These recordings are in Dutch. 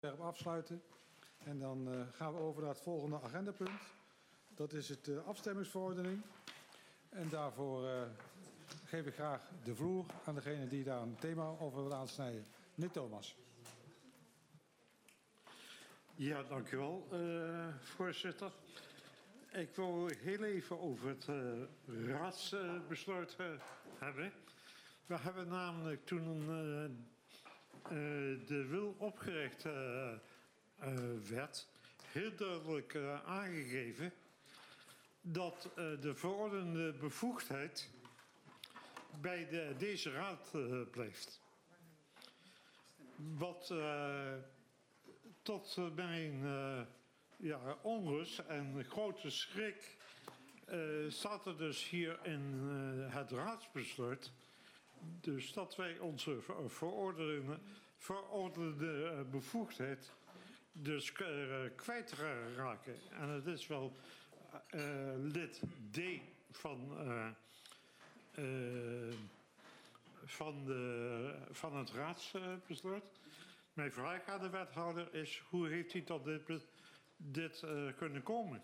Afsluiten. En dan gaan we over naar het volgende agendapunt. Dat is het afstemmingsverordening. En daarvoor geef ik graag de vloer aan degene die daar een thema over wil aansnijden. Meneer Thomas. Ja, dank u wel, voorzitter. Ik wil heel even over het raadsbesluit hebben. We hebben namelijk toen de wil opgericht werd, heel duidelijk aangegeven dat de verordening bevoegdheid bij deze raad blijft. Wat tot mijn onrust en grote schrik staat er dus hier in het raadsbesluit dus dat wij onze verordende bevoegdheid dus kwijt raken. En het is wel lid D van het raadsbesluit. Mijn vraag aan de wethouder is, hoe heeft hij tot dit kunnen komen?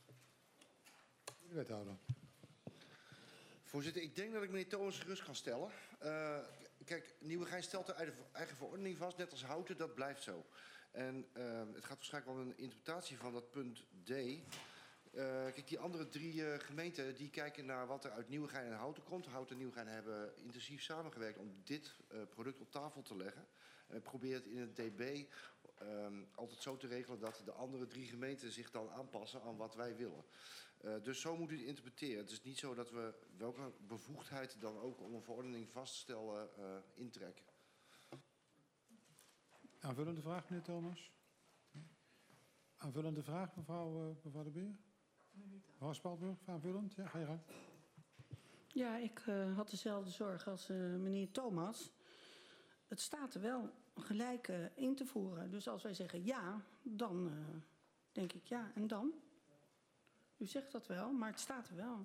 De wethouder. Voorzitter, ik denk dat ik meneer Thomas gerust kan stellen. Kijk, Nieuwegein stelt de eigen verordening vast, net als Houten, dat blijft zo. En het gaat waarschijnlijk om een interpretatie van dat punt D. Kijk, die andere drie gemeenten die kijken naar wat er uit Nieuwegein en Houten komt. Houten en Nieuwegein hebben intensief samengewerkt om dit product op tafel te leggen. En probeert in het DB altijd zo te regelen dat de andere drie gemeenten zich dan aanpassen aan wat wij willen. Dus zo moet u het interpreteren. Het is niet zo dat we welke bevoegdheid dan ook om een verordening vast te stellen intrekken. Aanvullende vraag, meneer Thomas? Aanvullende vraag, mevrouw de Beer? Mevrouw Spalburg, aanvullend? Ja, ga je gang. Ja, ik had dezelfde zorg als meneer Thomas. Het staat er wel gelijk in te voeren. Dus als wij zeggen ja, dan denk ik ja. En dan? U zegt dat wel, maar het staat er wel.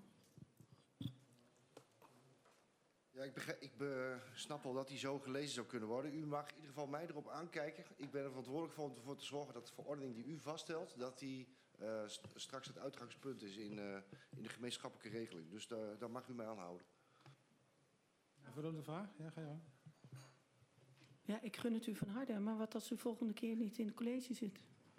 Ja, ik snap wel dat die zo gelezen zou kunnen worden. U mag in ieder geval mij erop aankijken. Ik ben er verantwoordelijk voor om ervoor te zorgen dat de verordening die u vaststelt, dat die straks het uitgangspunt is in de gemeenschappelijke regeling. Dus daar mag u mij aan houden. Aanvullende vraag? Ja, ga je gang. Ja, ik gun het u van harte. Maar wat als u volgende keer niet in het college zit?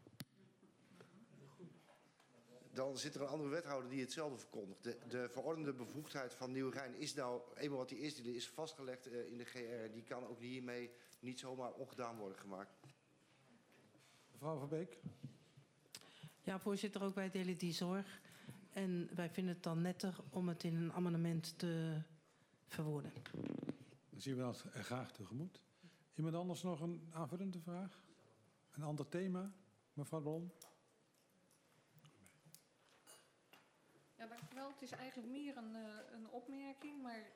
Dan zit er een andere wethouder die hetzelfde verkondigt. De verordende bevoegdheid van Nieuwegein is nou eenmaal wat die is vastgelegd in de GR. Die kan ook hiermee niet zomaar ongedaan worden gemaakt. Mevrouw Van Beek. Ja, voorzitter, ook wij delen die zorg. En wij vinden het dan netter om het in een amendement te verwoorden. Dan zien we dat graag tegemoet. Iemand anders nog een aanvullende vraag? Een ander thema? Mevrouw Blom. Ja, dank u wel. Het is eigenlijk meer een opmerking, maar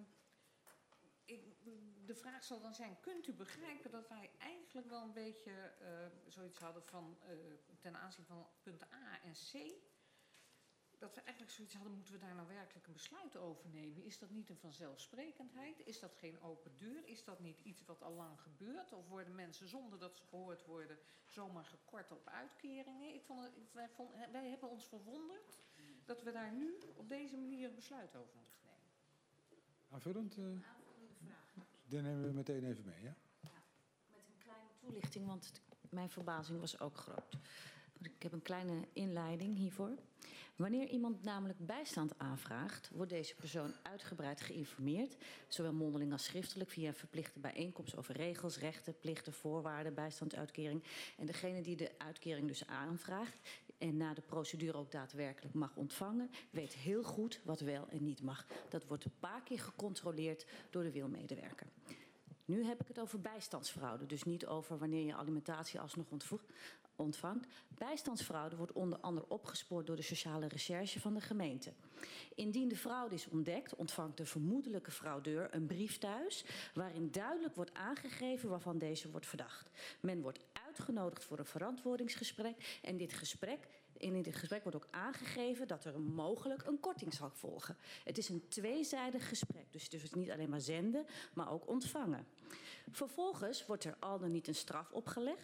de vraag zal dan zijn, kunt u begrijpen dat wij eigenlijk wel een beetje zoiets hadden van ten aanzien van punten A en C, dat we eigenlijk zoiets hadden, moeten we daar nou werkelijk een besluit over nemen? Is dat niet een vanzelfsprekendheid? Is dat geen open deur? Is dat niet iets wat al lang gebeurt? Of worden mensen zonder dat ze gehoord worden zomaar gekort op uitkeringen? Wij hebben ons verwonderd dat we daar nu op deze manier een besluit over moeten nemen. Aanvullend? Aanvullende vraag. Die nemen we meteen even mee, ja? Ja, met een kleine toelichting, want mijn verbazing was ook groot. Ik heb een kleine inleiding hiervoor. Wanneer iemand namelijk bijstand aanvraagt, wordt deze persoon uitgebreid geïnformeerd, zowel mondeling als schriftelijk, via een verplichte bijeenkomst over regels, rechten, plichten, voorwaarden, bijstandsuitkering. En degene die de uitkering dus aanvraagt en na de procedure ook daadwerkelijk mag ontvangen, weet heel goed wat wel en niet mag. Dat wordt een paar keer gecontroleerd door de wilmedewerker. Nu heb ik het over bijstandsfraude, dus niet over wanneer je alimentatie alsnog ontvangt. Bijstandsfraude wordt onder andere opgespoord door de sociale recherche van de gemeente. Indien de fraude is ontdekt, ontvangt de vermoedelijke fraudeur een brief thuis waarin duidelijk wordt aangegeven waarvan deze wordt verdacht. Men wordt uitgenodigd voor een verantwoordingsgesprek en in dit gesprek wordt ook aangegeven dat er mogelijk een korting zal volgen. Het is een tweezijdig gesprek, dus het is niet alleen maar zenden, maar ook ontvangen. Vervolgens wordt er al dan niet een straf opgelegd.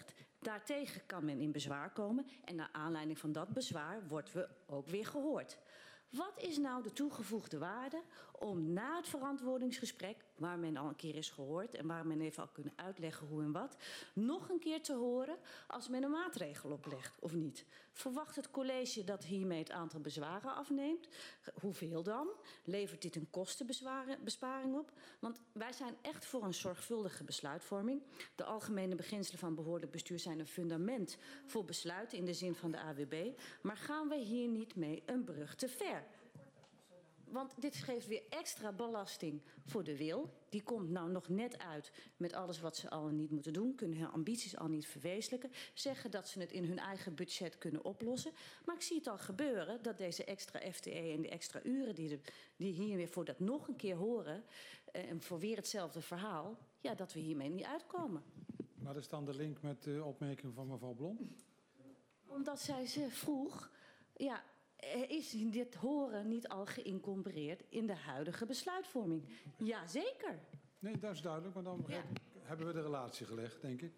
Daartegen kan men in bezwaar komen en naar aanleiding van dat bezwaar wordt we ook weer gehoord. Wat is nou de toegevoegde waarde om na het verantwoordingsgesprek, waar men al een keer is gehoord en waar men even al kunnen uitleggen hoe en wat, nog een keer te horen als men een maatregel oplegt of niet? Verwacht het college dat hiermee het aantal bezwaren afneemt? Hoeveel dan? Levert dit een kostenbesparing op? Want wij zijn echt voor een zorgvuldige besluitvorming. De algemene beginselen van behoorlijk bestuur zijn een fundament voor besluiten in de zin van de AWB. Maar gaan we hier niet mee een brug te ver? Want dit geeft weer extra belasting voor de wil. Die komt nou nog net uit met alles wat ze al en niet moeten doen. Kunnen hun ambities al niet verwezenlijken. Zeggen dat ze het in hun eigen budget kunnen oplossen. Maar ik zie het al gebeuren dat deze extra FTE en die extra uren die hier weer voor dat nog een keer horen. En voor weer hetzelfde verhaal. Ja, dat we hiermee niet uitkomen. Wat is dan de link met de opmerking van mevrouw Blom? Omdat zij ze vroeg, ja, is dit horen niet al geïncorporeerd in de huidige besluitvorming? Jazeker. Nee, dat is duidelijk, maar dan hebben we de relatie gelegd, denk ik.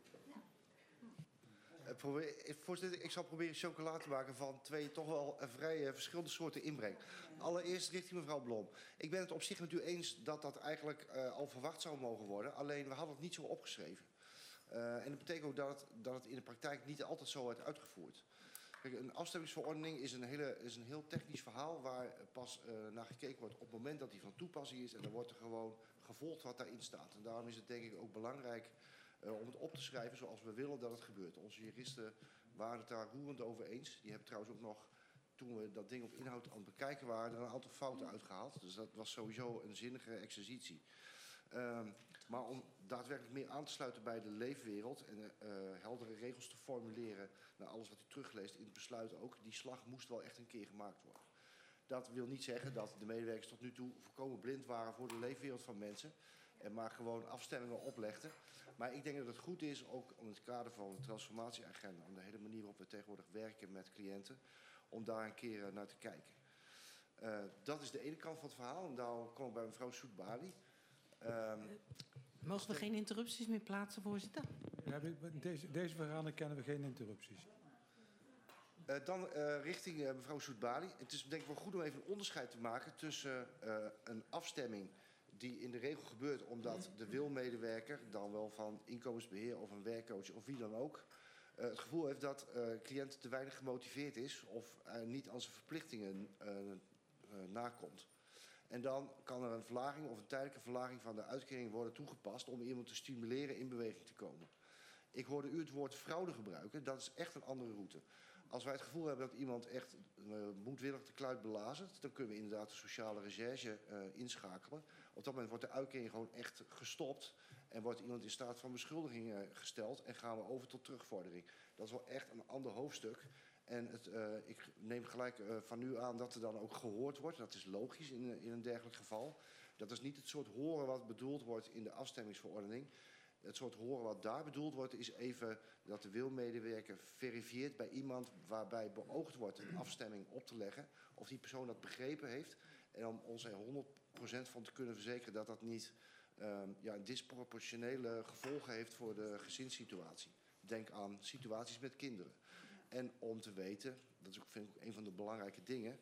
Voorzitter, ik zal proberen chocola te maken van twee toch wel vrij verschillende soorten inbreng. Allereerst richting mevrouw Blom. Ik ben het op zich met u eens dat dat eigenlijk al verwacht zou mogen worden. Alleen we hadden het niet zo opgeschreven. En dat betekent ook dat het in de praktijk niet altijd zo wordt uitgevoerd. Kijk, een afstemmingsverordening is een heel technisch verhaal waar pas naar gekeken wordt op het moment dat die van toepassing is. En dan wordt er gewoon gevolgd wat daarin staat. En daarom is het denk ik ook belangrijk om het op te schrijven zoals we willen dat het gebeurt. Onze juristen waren het daar roerend over eens. Die hebben trouwens ook nog, toen we dat ding op inhoud aan het bekijken waren, er een aantal fouten uitgehaald. Dus dat was sowieso een zinnige exercitie. Maar om daadwerkelijk meer aan te sluiten bij de leefwereld en heldere regels te formuleren naar alles wat u terugleest in het besluit ook, die slag moest wel echt een keer gemaakt worden. Dat wil niet zeggen dat de medewerkers tot nu toe volkomen blind waren voor de leefwereld van mensen en maar gewoon afstemmingen oplegden. Maar ik denk dat het goed is, ook in het kader van de transformatieagenda, om de hele manier waarop we tegenwoordig werken met cliënten, om daar een keer naar te kijken. Dat is de ene kant van het verhaal en daar kom ik bij mevrouw Soetbali. Mogen we geen interrupties meer plaatsen, voorzitter? Deze vergadering kennen we geen interrupties. Dan richting mevrouw Soetbali. Het is denk ik wel goed om even een onderscheid te maken tussen een afstemming die in de regel gebeurt omdat de wilmedewerker, dan wel van inkomensbeheer of een werkcoach of wie dan ook, het gevoel heeft dat cliënt te weinig gemotiveerd is of niet aan zijn verplichtingen nakomt. En dan kan er een verlaging of een tijdelijke verlaging van de uitkering worden toegepast om iemand te stimuleren in beweging te komen. Ik hoorde u het woord fraude gebruiken. Dat is echt een andere route. Als wij het gevoel hebben dat iemand echt moedwillig de kluit belazert, dan kunnen we inderdaad de sociale recherche inschakelen. Op dat moment wordt de uitkering gewoon echt gestopt en wordt iemand in staat van beschuldiging gesteld en gaan we over tot terugvordering. Dat is wel echt een ander hoofdstuk. En ik neem gelijk van u aan dat er dan ook gehoord wordt. Dat is logisch in een dergelijk geval. Dat is niet het soort horen wat bedoeld wordt in de afstemmingsverordening. Het soort horen wat daar bedoeld wordt is even dat de wilmedewerker verifieert bij iemand waarbij beoogd wordt een afstemming op te leggen. Of die persoon dat begrepen heeft. En om ons er 100% van te kunnen verzekeren dat dat niet disproportionele gevolgen heeft voor de gezinssituatie. Denk aan situaties met kinderen. En om te weten, dat is ook, vind ik een van de belangrijke dingen.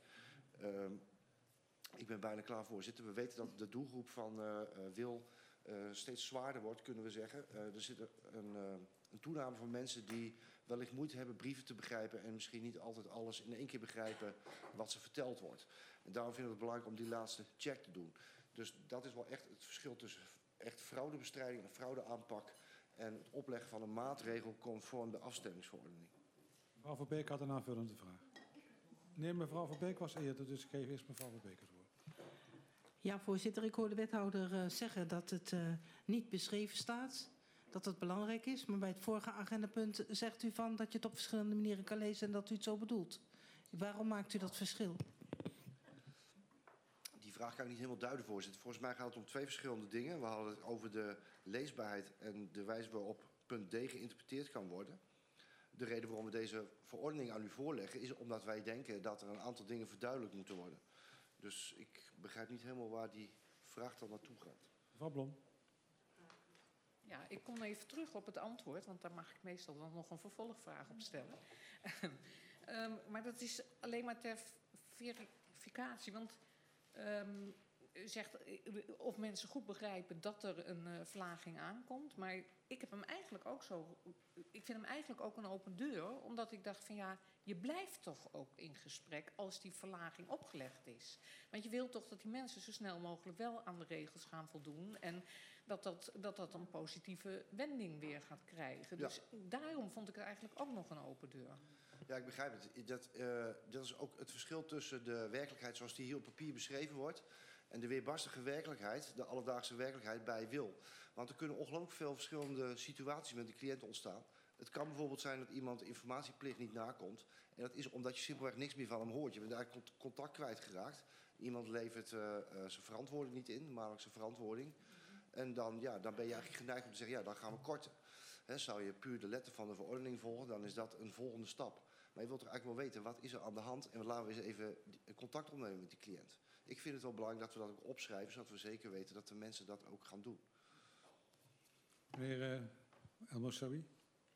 Ik ben bijna klaar, voorzitter. We weten dat de doelgroep van wil steeds zwaarder wordt, kunnen we zeggen. Er zit een toename van mensen die wellicht moeite hebben brieven te begrijpen en misschien niet altijd alles in één keer begrijpen wat ze verteld wordt. En daarom vinden we het belangrijk om die laatste check te doen. Dus dat is wel echt het verschil tussen echt fraudebestrijding en fraudeaanpak en het opleggen van een maatregel conform de afstemmingsverordening. Mevrouw Van Beek had een aanvullende vraag. Nee, mevrouw Van Beek was eerder, dus ik geef eerst mevrouw Van Beek het woord. Ja, voorzitter, ik hoor de wethouder zeggen dat het niet beschreven staat, dat het belangrijk is. Maar bij het vorige agendapunt zegt u van dat je het op verschillende manieren kan lezen en dat u het zo bedoelt. Waarom maakt u dat verschil? Die vraag kan ik niet helemaal duiden, voorzitter. Volgens mij gaat het om twee verschillende dingen. We hadden het over de leesbaarheid en de wijze waarop punt D geïnterpreteerd kan worden. De reden waarom we deze verordening aan u voorleggen is omdat wij denken dat er een aantal dingen verduidelijkt moeten worden. Dus ik begrijp niet helemaal waar die vraag dan naartoe gaat. Mevrouw Blom. Ja, ik kom even terug op het antwoord, want daar mag ik meestal dan nog een vervolgvraag op stellen. Maar dat is alleen maar ter verificatie, want u zegt of mensen goed begrijpen dat er een verlaging aankomt. Maar ik heb hem eigenlijk ook zo. Ik vind hem eigenlijk ook een open deur, omdat ik dacht van ja, je blijft toch ook in gesprek als die verlaging opgelegd is. Want je wilt toch dat die mensen zo snel mogelijk wel aan de regels gaan voldoen en dat een positieve wending weer gaat krijgen. Ja. Dus daarom vond ik het eigenlijk ook nog een open deur. Ja, ik begrijp het. Dat is ook het verschil tussen de werkelijkheid zoals die hier op papier beschreven wordt en de weerbarstige werkelijkheid, de alledaagse werkelijkheid bij wil. Want er kunnen ongelooflijk veel verschillende situaties met de cliënt ontstaan. Het kan bijvoorbeeld zijn dat iemand de informatieplicht niet nakomt. En dat is omdat je simpelweg niks meer van hem hoort. Je bent eigenlijk contact kwijtgeraakt. Iemand levert zijn verantwoording niet in, de maandelijkse verantwoording. En dan ben je eigenlijk geneigd om te zeggen, ja, dan gaan we korten. Zou je puur de letter van de verordening volgen, dan is dat een volgende stap. Maar je wilt toch eigenlijk wel weten, wat is er aan de hand? En laten we eens even contact opnemen met die cliënt. Ik vind het wel belangrijk dat we dat ook opschrijven, zodat we zeker weten dat de mensen dat ook gaan doen. Meneer El Moussaoui.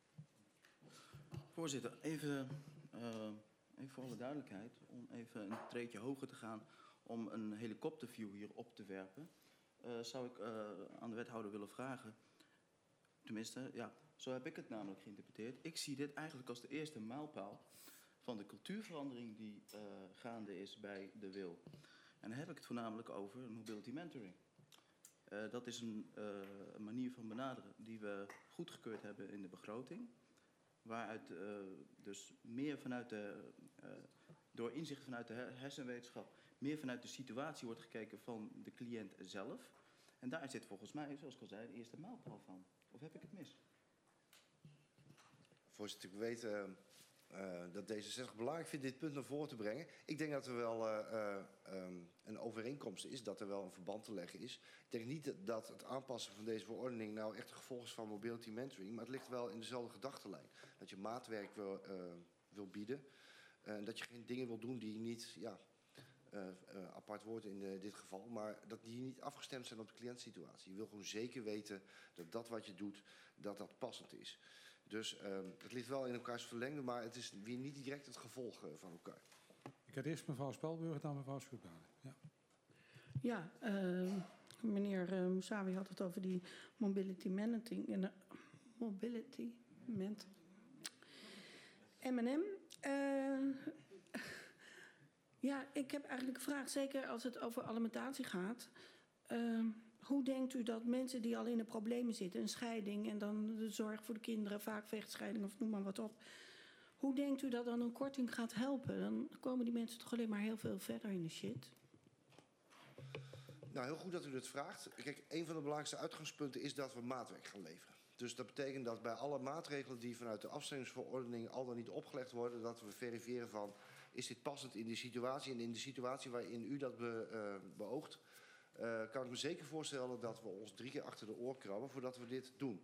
Voorzitter, even voor alle duidelijkheid, om even een treedje hoger te gaan, om een helikopterview hier op te werpen, zou ik aan de wethouder willen vragen. Tenminste, ja, zo heb ik het namelijk geïnterpreteerd. Ik zie dit eigenlijk als de eerste mijlpaal van de cultuurverandering die gaande is bij de WIL. En dan heb ik het voornamelijk over mobility mentoring. Dat is een manier van benaderen die we goedgekeurd hebben in de begroting. Waaruit dus meer vanuit door inzicht vanuit de hersenwetenschap, meer vanuit de situatie wordt gekeken van de cliënt zelf. En daar zit volgens mij, zoals ik al zei, de eerste mijlpaal van. Of heb ik het mis? Voorzitter, ik weet dat D66 belangrijk vindt dit punt naar voren te brengen. Ik denk dat er wel een overeenkomst is, dat er wel een verband te leggen is. Ik denk niet dat het aanpassen van deze verordening nou echt een gevolg is van mobility mentoring, maar het ligt wel in dezelfde gedachtenlijn. Dat je maatwerk wil bieden en dat je geen dingen wil doen die niet apart worden in dit geval, maar dat die niet afgestemd zijn op de cliëntsituatie. Je wil gewoon zeker weten dat wat je doet, dat passend is. Dus het ligt wel in elkaars verlengde, maar het is weer niet direct het gevolg van elkaar. Ik had eerst mevrouw Spelburg, dan mevrouw Schuurtbaan. Ja. Ja, meneer Moussaoui had het over die mobility managing en mobility M&M. Ja, ik heb eigenlijk een vraag, zeker als het over alimentatie gaat. Hoe denkt u dat mensen die al in de problemen zitten, een scheiding en dan de zorg voor de kinderen, vaak vechtscheiding of noem maar wat op. Hoe denkt u dat dan een korting gaat helpen? Dan komen die mensen toch alleen maar heel veel verder in de shit. Nou, heel goed dat u dit vraagt. Kijk, een van de belangrijkste uitgangspunten is dat we maatwerk gaan leveren. Dus dat betekent dat bij alle maatregelen die vanuit de afstemmingsverordening al dan niet opgelegd worden, dat we verifiëren van, is dit passend in die situatie en in de situatie waarin u dat beoogt, kan ik me zeker voorstellen dat we ons 3 keer achter de oor krabben voordat we dit doen.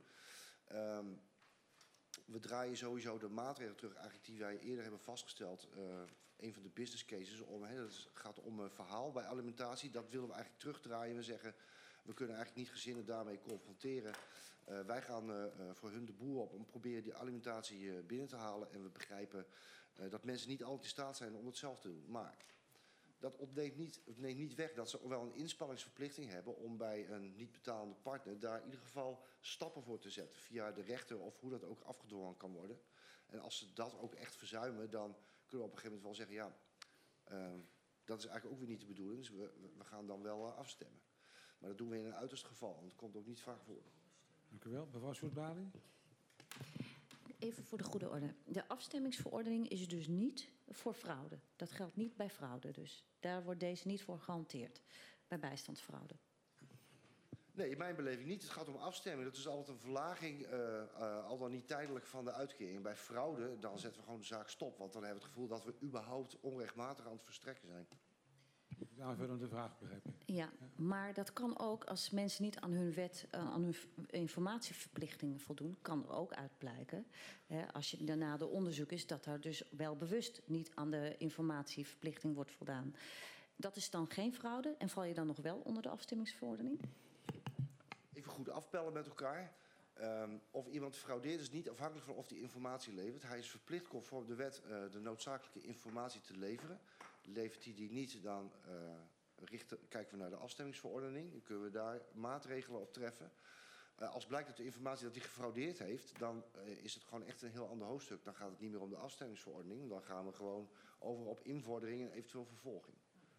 We draaien sowieso de maatregelen terug eigenlijk die wij eerder hebben vastgesteld. Een van de business cases, dat gaat om een verhaal bij alimentatie. Dat willen we eigenlijk terugdraaien. We zeggen, we kunnen eigenlijk niet gezinnen daarmee confronteren. Wij gaan voor hun de boer op om proberen die alimentatie binnen te halen. En we begrijpen dat mensen niet altijd in staat zijn om het zelf te doen. Maar dat neemt niet weg dat ze wel een inspanningsverplichting hebben om bij een niet betalende partner daar in ieder geval stappen voor te zetten. Via de rechter of hoe dat ook afgedwongen kan worden. En als ze dat ook echt verzuimen, dan kunnen we op een gegeven moment wel zeggen, ja, dat is eigenlijk ook weer niet de bedoeling. Dus we gaan dan wel afstemmen. Maar dat doen we in een uiterst geval, want het komt ook niet vaak voor. Dank u wel. Mevrouw Sjoerd-Bali. Even voor de goede orde. De afstemmingsverordening is dus niet voor fraude. Dat geldt niet bij fraude dus. Daar wordt deze niet voor gehanteerd. Bij bijstandsfraude. Nee, in mijn beleving niet. Het gaat om afstemming. Dat is altijd een verlaging, al dan niet tijdelijk, van de uitkering. Bij fraude, dan zetten we gewoon de zaak stop. Want dan hebben we het gevoel dat we überhaupt onrechtmatig aan het verstrekken zijn. De aanvullende vraag, begrijp ik. Ja, maar dat kan ook als mensen niet aan hun aan hun informatieverplichtingen voldoen, kan er ook uitblijken. Als je daarna de onderzoek is dat er dus wel bewust niet aan de informatieverplichting wordt voldaan. Dat is dan geen fraude en val je dan nog wel onder de afstemmingsverordening? Even goed afpellen met elkaar. Of iemand fraudeert is niet afhankelijk van of hij informatie levert. Hij is verplicht conform de wet de noodzakelijke informatie te leveren. Levert hij die niet, dan kijken we naar de afstemmingsverordening. Dan kunnen we daar maatregelen op treffen. Als blijkt uit de informatie dat hij gefraudeerd heeft, dan is het gewoon echt een heel ander hoofdstuk. Dan gaat het niet meer om de afstemmingsverordening. Dan gaan we gewoon over op invordering en eventueel vervolging.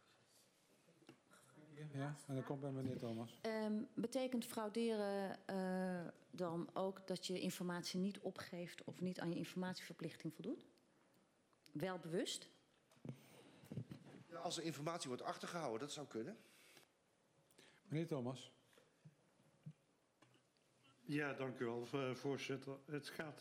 Ja, en dan komt bij meneer Thomas. Betekent frauderen dan ook dat je informatie niet opgeeft of niet aan je informatieverplichting voldoet? Wel bewust? Ja, als er informatie wordt achtergehouden, dat zou kunnen. Meneer Thomas. Ja, dank u wel, voorzitter. Het gaat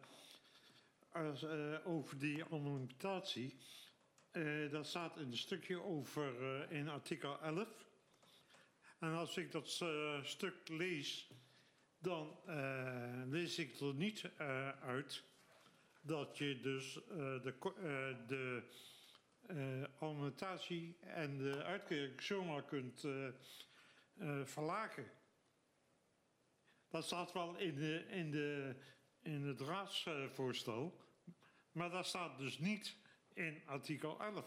over die anonimitatie. Dat staat een stukje over in artikel 11. En als ik dat stuk lees, dan lees ik er niet uit dat je dus de annotatie en de uitkering zomaar kunt verlagen. Dat staat wel in het raadsvoorstel, maar dat staat dus niet in artikel 11.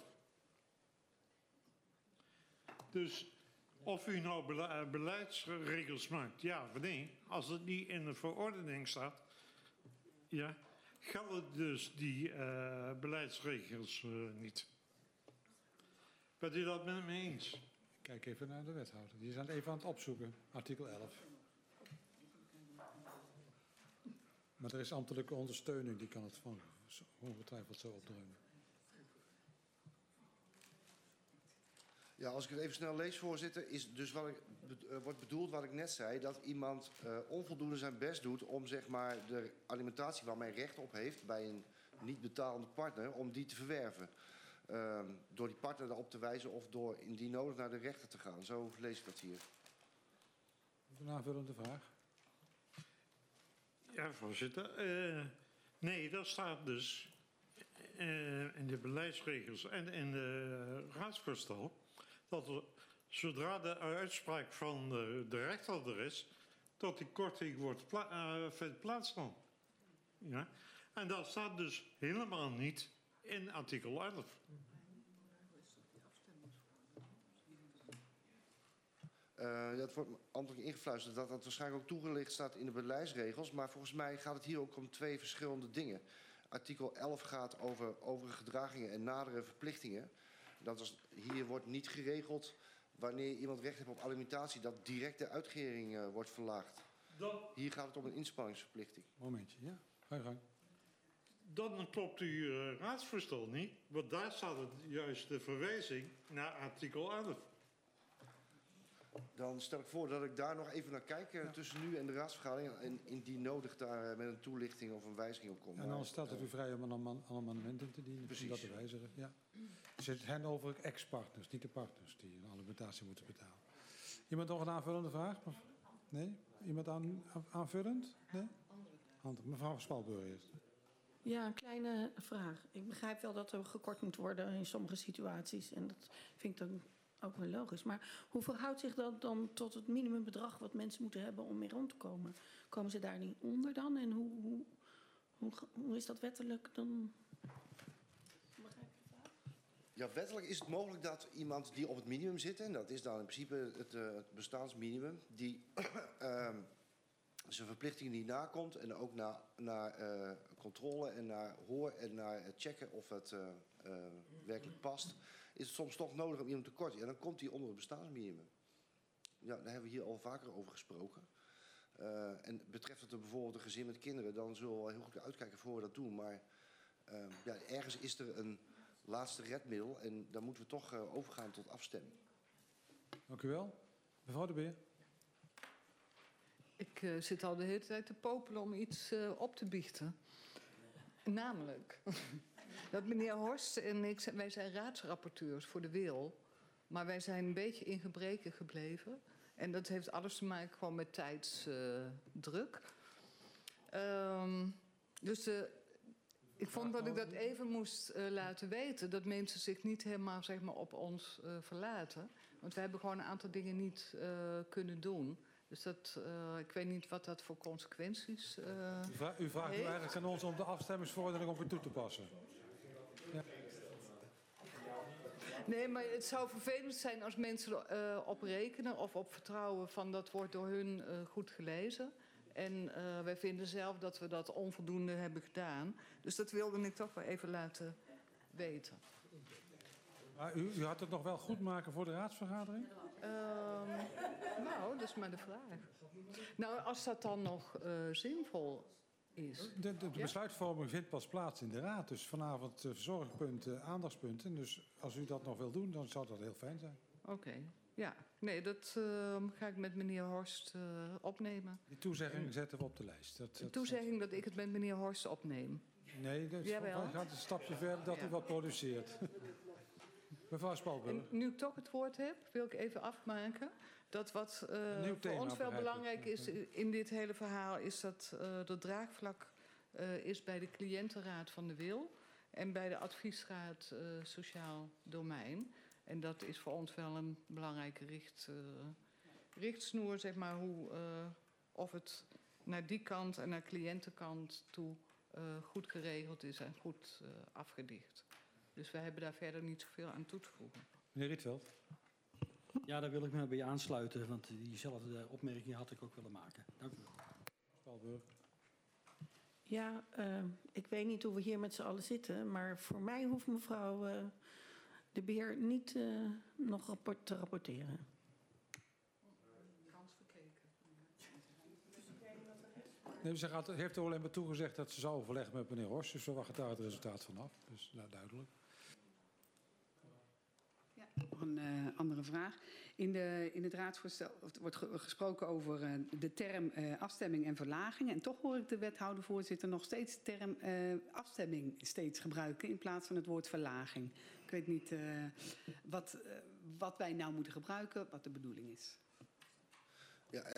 Dus of u nou beleidsregels maakt, ja of nee, als het niet in de verordening staat, ja, gelden dus die beleidsregels niet. Bent u dat met me eens? Kijk even naar de wethouder. Die is even aan het opzoeken, artikel 11. Maar er is ambtelijke ondersteuning, die kan het van ongetwijfeld zo opdreunen. Ja, als ik het even snel lees, voorzitter, is dus wordt bedoeld wat ik net zei, dat iemand onvoldoende zijn best doet om zeg maar de alimentatie waar men recht op heeft bij een niet betalende partner, om die te verwerven. Door die partner daarop te wijzen of door indien nodig naar de rechter te gaan. Zo lees ik dat hier. Een aanvullende vraag. Ja, voorzitter. Nee, dat staat dus in de beleidsregels en in de raadsvoorstel dat er, zodra de uitspraak van de rechter er is, dat die korting vindt plaats dan. Ja? En dat staat dus helemaal niet in artikel 11. Dat wordt ambtelijk ingefluisterd dat dat waarschijnlijk ook toegelicht staat in de beleidsregels. Maar volgens mij gaat het hier ook om twee verschillende dingen. Artikel 11 gaat over overige gedragingen en nadere verplichtingen. Hier wordt niet geregeld wanneer iemand recht heeft op alimentatie, dat direct de uitkering wordt verlaagd. Hier gaat het om een inspanningsverplichting. Momentje, ja. Ga je gang. Dan klopt uw raadsvoorstel niet, want daar staat het juist de verwijzing naar artikel 11. Dan stel ik voor dat ik daar nog even naar kijk tussen nu en de raadsvergadering. En indien nodig daar met een toelichting of een wijziging op komt. En dan staat het u vrij om een amendement in te dienen. Precies. Om dat te wijzigen. Ja. Dus het hen over ex-partners, niet de partners die een alimentatie moeten betalen. Iemand nog een aanvullende vraag? Nee? Iemand aanvullend? Nee? Mevrouw Spalburg eerst. Ja, een kleine vraag. Ik begrijp wel dat er gekort moet worden in sommige situaties. En dat vind ik dan ook wel logisch. Maar hoe verhoudt zich dat dan tot het minimumbedrag wat mensen moeten hebben om mee rond te komen? Komen ze daar niet onder dan? En hoe is dat wettelijk dan? Ja, wettelijk is het mogelijk dat iemand die op het minimum zit, en dat is dan in principe het bestaansminimum, die zijn verplichtingen niet nakomt en ook naar controle en naar hoor en naar checken of het werkelijk past, is het soms toch nodig om iemand te korten. En dan komt hij onder het bestaansminimum. Ja, daar hebben we hier al vaker over gesproken. En betreft het bijvoorbeeld een gezin met kinderen, dan zullen we wel heel goed uitkijken voor we dat doen. Maar ja, ergens is er een laatste redmiddel en dan moeten we toch overgaan tot afstemming. Dank u wel. Mevrouw de Beer. Ik zit al de hele tijd te popelen om iets op te biechten. Namelijk dat meneer Horst en ik, wij zijn raadsrapporteurs voor de wil. Maar wij zijn een beetje in gebreken gebleven. En dat heeft alles te maken gewoon met tijdsdruk. Dus ik vond dat ik dat even moest laten weten. Dat mensen zich niet helemaal zeg maar, op ons verlaten. Want we hebben gewoon een aantal dingen niet kunnen doen. Dus dat, ik weet niet wat dat voor consequenties U vraagt nu eigenlijk aan ons om de afstemmingsverordening op u toe te passen. Nee, maar het zou vervelend zijn als mensen op rekenen of op vertrouwen van dat wordt door hun goed gelezen. En wij vinden zelf dat we dat onvoldoende hebben gedaan. Dus dat wilde ik toch wel even laten weten. Maar u had het nog wel goed maken voor de raadsvergadering? Nou, dat is maar de vraag. Nou, als dat dan nog zinvol is. De besluitvorming vindt pas plaats in de raad. Dus vanavond verzorgpunten, aandachtspunten. Dus als u dat nog wil doen, dan zou dat heel fijn zijn. Oké. Ja. Nee, dat ga ik met meneer Horst opnemen. Die toezegging zetten we op de lijst. De toezegging dat ik het met meneer Horst opneem. Nee, dat gaat een stapje verder dat u wat produceert. Mevrouw Spalburg. En nu ik toch het woord heb, wil ik even afmaken. Dat wat voor ons wel belangrijk is in dit hele verhaal, is dat dat draagvlak is bij de cliëntenraad van de WIL en bij de adviesraad sociaal domein. En dat is voor ons wel een belangrijke richtsnoer, zeg maar, of het naar die kant en naar cliëntenkant toe goed geregeld is en goed afgedicht. Dus we hebben daar verder niet zoveel aan toe te voegen. Meneer Rietveld. Ja, daar wil ik me bij aansluiten, want diezelfde opmerking had ik ook willen maken. Dank u wel. Spalburg. Ja, ik weet niet hoe we hier met z'n allen zitten, maar voor mij hoeft mevrouw De Beer niet nog te rapporteren. Kans verkeken. Nee, ze heeft er alleen maar toegezegd dat ze zou overleggen met meneer Horst. Dus we wachten daar het resultaat van af. Dus nou, duidelijk. Ja, nog een andere vraag. In het raadsvoorstel wordt gesproken over de term afstemming en verlaging. En toch hoor ik de wethouder-voorzitter nog steeds de term afstemming steeds gebruiken in plaats van het woord verlaging. Ik weet niet wat wij nou moeten gebruiken, wat de bedoeling is. Ja,